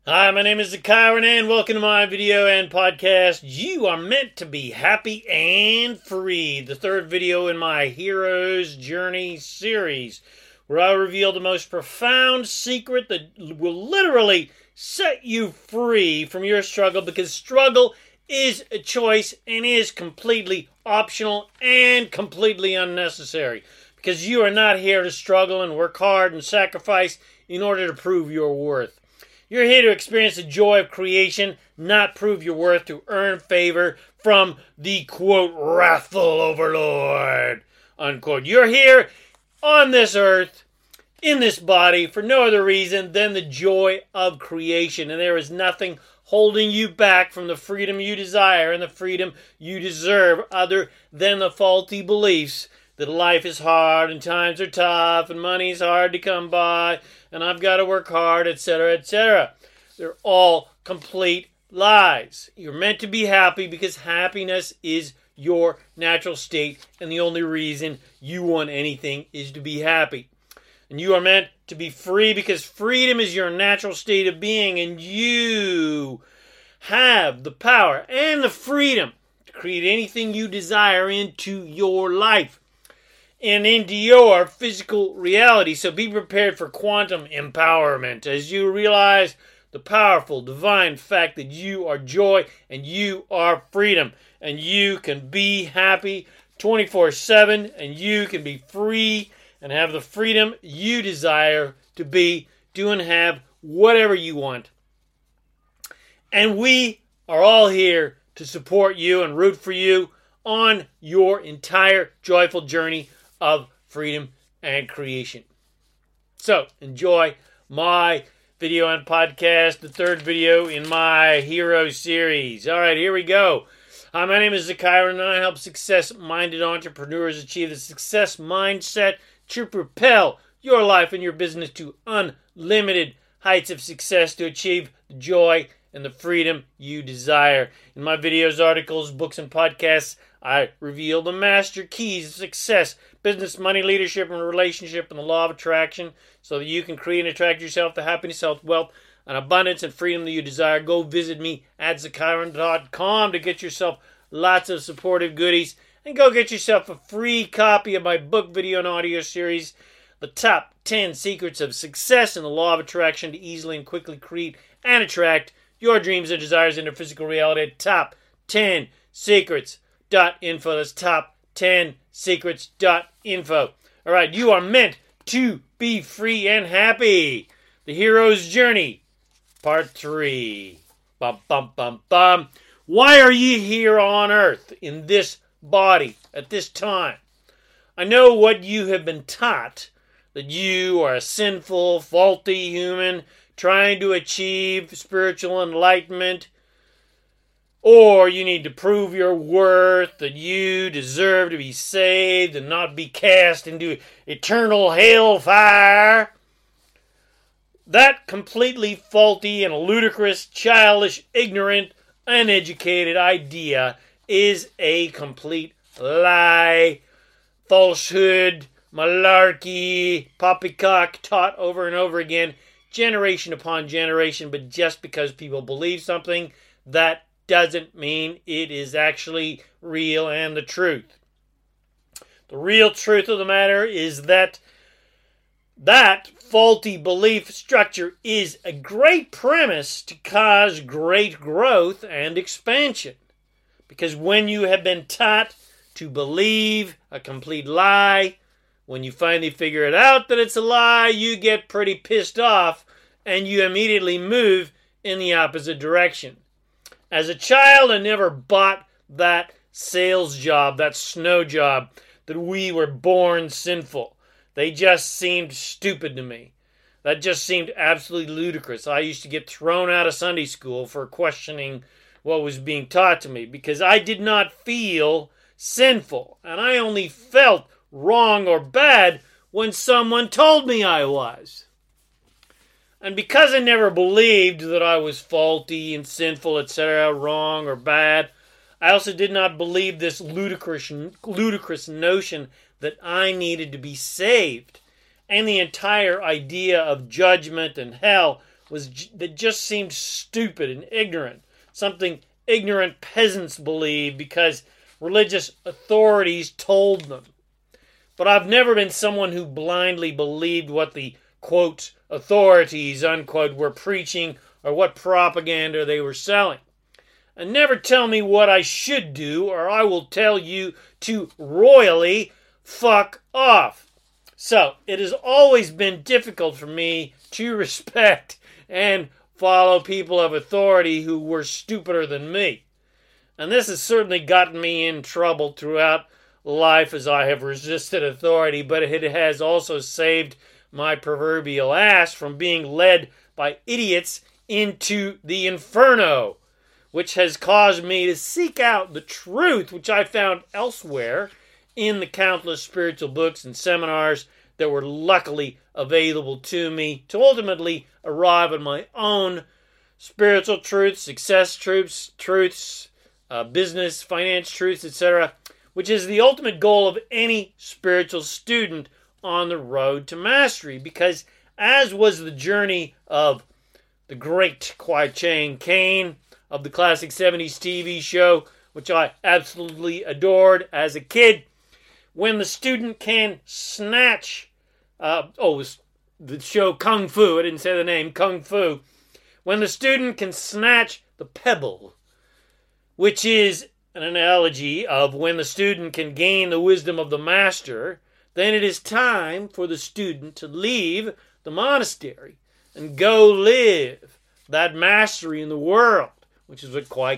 Hi, my name is Zakaran and welcome to my video and podcast. You are meant to be happy and free. The third video in my Hero's Journey series, where I reveal the most profound secret that will literally set you free from your struggle, because struggle is a choice and is completely optional and completely unnecessary. Because you are not here to struggle and work hard and sacrifice in order to prove your worth. You're here to experience the joy of creation, not prove your worth to earn favor from the, quote, wrathful overlord, unquote. You're here on this earth, in this body, for no other reason than the joy of creation. And there is nothing holding you back from the freedom you desire and the freedom you deserve other than the faulty beliefs that life is hard and times are tough and money's hard to come by and I've got to work hard, etc., etc. They're all complete lies. You're meant to be happy because happiness is your natural state, and the only reason you want anything is to be happy. And you are meant to be free because freedom is your natural state of being, and you have the power and the freedom to create anything you desire into your life and into your physical reality. So be prepared for quantum empowerment as you realize the powerful divine fact that you are joy and you are freedom, and you can be happy 24/7, and you can be free and have the freedom you desire to be, do and have whatever you want. And we are all here to support you and root for you on your entire joyful journey of freedom and creation. So, enjoy my video and podcast, the third video in my Hero series. All right, here we go. Hi, my name is Zakaran, and I help success-minded entrepreneurs achieve the success mindset to propel your life and your business to unlimited heights of success, to achieve the joy and the freedom you desire. In my videos, articles, books, and podcasts, I reveal the master keys of success, business, money, leadership, and relationship, and the law of attraction, so that you can create and attract yourself the happiness, health, wealth, and abundance and freedom that you desire. Go visit me at Zakaran.com to get yourself lots of supportive goodies, and go get yourself a free copy of my book, video, and audio series, The Top 10 Secrets of Success and the Law of Attraction, to easily and quickly create and attract your dreams and desires into physical reality at Top 10 Secrets.info. That's Top 10 Secrets.info. All right, you are meant to be free and happy. The Hero's Journey, Part 3. Bum, bum, bum, bum. Why are you here on earth in this body at this time? I know what you have been taught, that you are a sinful, faulty human trying to achieve spiritual enlightenment, or you need to prove your worth, that you deserve to be saved and not be cast into eternal hellfire. That completely faulty and ludicrous, childish, ignorant, uneducated idea is a complete lie, falsehood, malarkey, poppycock, taught over and over again, generation upon generation. But just because people believe something, that doesn't mean it is actually real and the truth. The real truth of the matter is that faulty belief structure is a great premise to cause great growth and expansion. Because when you have been taught to believe a complete lie, when you finally figure it out that it's a lie, you get pretty pissed off and you immediately move in the opposite direction. As a child, I never bought that sales job, that snow job, that we were born sinful. They just seemed stupid to me. That just seemed absolutely ludicrous. I used to get thrown out of Sunday school for questioning what was being taught to me, because I did not feel sinful, and I only felt wrong or bad when someone told me I was. And because I never believed that I was faulty and sinful, etc., wrong or bad, I also did not believe this ludicrous notion that I needed to be saved. And the entire idea of judgment and hell that just seemed stupid and ignorant, something ignorant peasants believe because religious authorities told them. But I've never been someone who blindly believed what the, quote, authorities, unquote, were preaching or what propaganda they were selling. And never tell me what I should do, or I will tell you to royally fuck off. So, it has always been difficult for me to respect and follow people of authority who were stupider than me. And this has certainly gotten me in trouble throughout life as I have resisted authority, but it has also saved my proverbial ass from being led by idiots into the inferno, which has caused me to seek out the truth, which I found elsewhere in the countless spiritual books and seminars that were luckily available to me, to ultimately arrive at my own spiritual truths, success truths, business, finance truths, etc., which is the ultimate goal of any spiritual student on the road to mastery. Because as was the journey of the great Kwai Chang Caine of the classic 70s TV show, which I absolutely adored as a kid, when the student can snatch, the show Kung Fu, I didn't say the name, Kung Fu, when the student can snatch the pebble, which is an analogy of when the student can gain the wisdom of the master, then it is time for the student to leave the monastery and go live that mastery in the world, which is what Kwai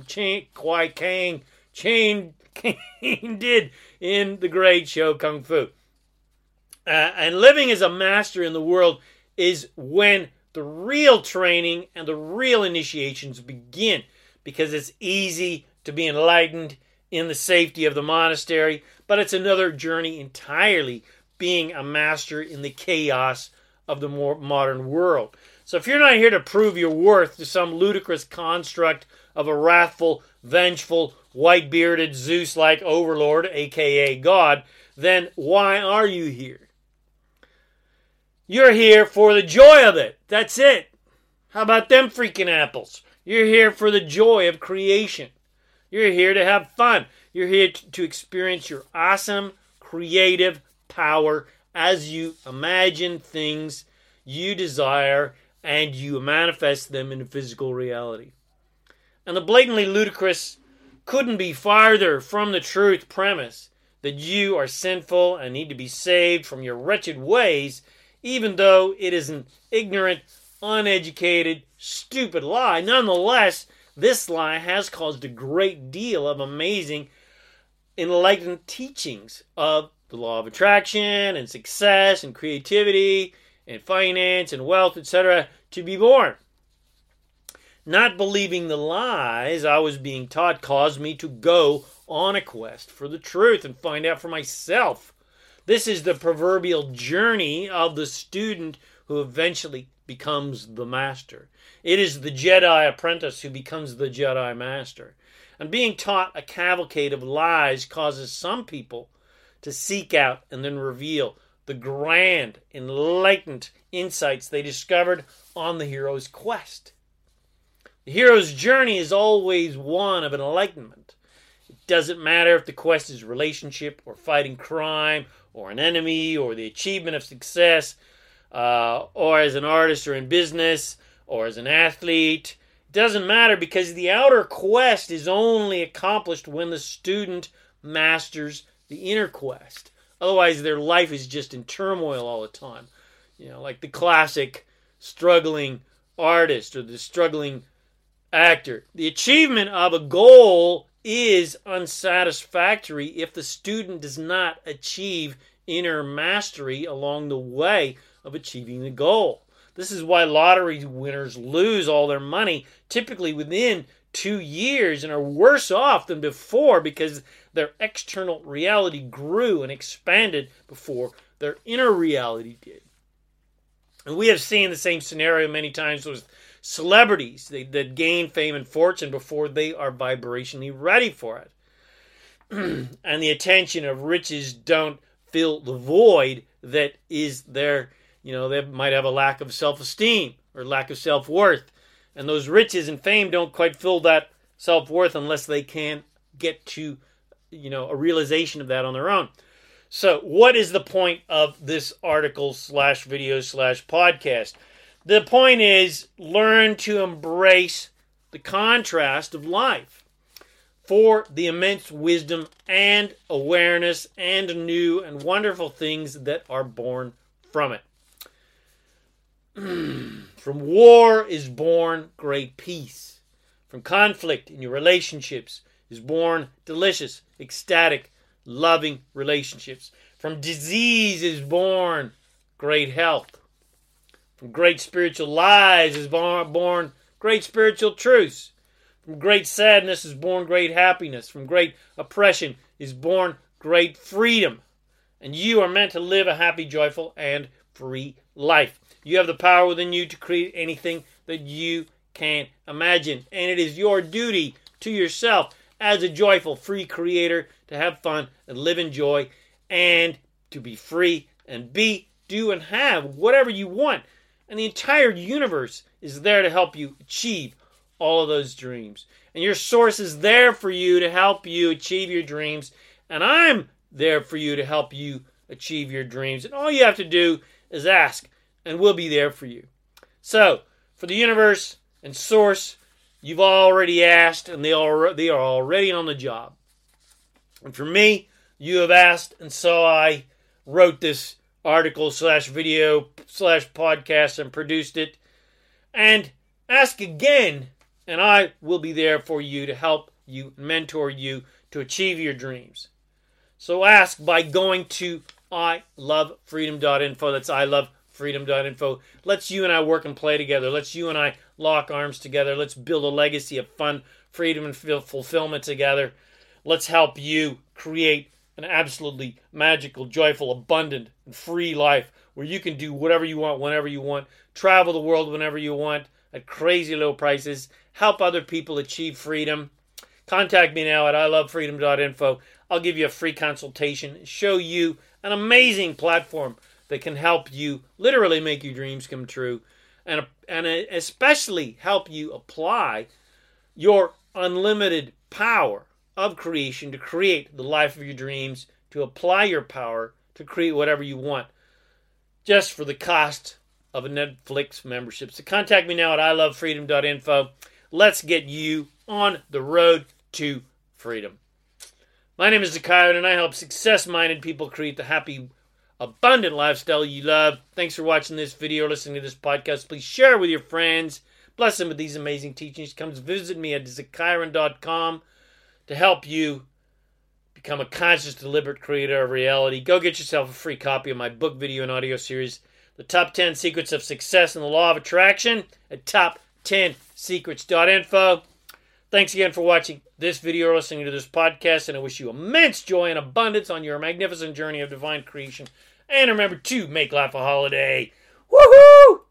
Chang did in the great show Kung Fu. And living as a master in the world is when the real training and the real initiations begin, because it's easy to be enlightened in the safety of the monastery, but it's another journey entirely being a master in the chaos of the more modern world. So if you're not here to prove your worth to some ludicrous construct of a wrathful, vengeful, white-bearded, Zeus-like overlord, aka God, then why are you here? You're here for the joy of it. That's it. How about them freaking apples? You're here for the joy of creation. You're here to have fun. You're here to experience your awesome, creative power as you imagine things you desire and you manifest them into physical reality. And the blatantly ludicrous couldn't be farther from the truth premise that you are sinful and need to be saved from your wretched ways, even though it is an ignorant, uneducated, stupid lie. Nonetheless, this lie has caused a great deal of amazing, enlightened teachings of the law of attraction and success and creativity and finance and wealth, etc., to be born. Not believing the lies I was being taught caused me to go on a quest for the truth and find out for myself. This is the proverbial journey of the student who eventually becomes the master. It is the Jedi apprentice who becomes the Jedi master. And being taught a cavalcade of lies causes some people to seek out and then reveal the grand, enlightened insights they discovered on the hero's quest. The hero's journey is always one of enlightenment. It doesn't matter if the quest is relationship or fighting crime or an enemy or the achievement of success, or as an artist or in business or as an athlete. It doesn't matter, because the outer quest is only accomplished when the student masters the inner quest. Otherwise, their life is just in turmoil all the time. You know, like the classic struggling artist or the struggling actor. The achievement of a goal is unsatisfactory if the student does not achieve inner mastery along the way of achieving the goal. This is why lottery winners lose all their money typically within 2 years and are worse off than before, because their external reality grew and expanded before their inner reality did. And we have seen the same scenario many times with celebrities that gain fame and fortune before they are vibrationally ready for it. And the attention of riches don't fill the void that is there. You know, they might have a lack of self-esteem or lack of self-worth. And those riches and fame don't quite fill that self-worth unless they can get to, a realization of that on their own. So what is the point of this article / video / podcast? The point is learn to embrace the contrast of life for the immense wisdom and awareness and new and wonderful things that are born from it. From war is born great peace. From conflict in your relationships is born delicious, ecstatic, loving relationships. From disease is born great health. From great spiritual lies is born great spiritual truths. From great sadness is born great happiness. From great oppression is born great freedom. And you are meant to live a happy, joyful, and free life. You have the power within you to create anything that you can imagine. And it is your duty to yourself as a joyful, free creator to have fun and live in joy and to be free and be, do, and have whatever you want. And the entire universe is there to help you achieve all of those dreams. And your source is there for you to help you achieve your dreams. And I'm there for you to help you achieve your dreams. And all you have to do is ask, and we'll be there for you. So, for the universe and source, you've already asked, and they are already on the job. And for me, you have asked, and so I wrote this article / video / podcast and produced it. And ask again, and I will be there for you to help you, mentor you to achieve your dreams. So ask by going to ilovefreedom.info. That's ilovefreedom.info. Let's you and I work and play together. Let's you and I lock arms together. Let's build a legacy of fun, freedom, and fulfillment together. Let's help you create an absolutely magical, joyful, abundant, and free life where you can do whatever you want, whenever you want, travel the world whenever you want at crazy low prices, help other people achieve freedom. Contact me now at ilovefreedom.info. I'll give you a free consultation, show you an amazing platform that can help you literally make your dreams come true, and especially help you apply your unlimited power of creation to create the life of your dreams, to apply your power to create whatever you want, just for the cost of a Netflix membership. So contact me now at ilovefreedom.info. Let's get you on the road to freedom. My name is Zakayo, and I help success-minded people create the happy, abundant lifestyle you love. Thanks for watching this video, listening to this podcast. Please share it with your friends. Bless them with these amazing teachings. Come visit me at zakayo.com to help you become a conscious, deliberate creator of reality. Go get yourself a free copy of my book, video, and audio series, The Top 10 Secrets of Success and the Law of Attraction, at top10secrets.info. Thanks again for watching this video or listening to this podcast, and I wish you immense joy and abundance on your magnificent journey of divine creation. And remember to make life a holiday. Woohoo!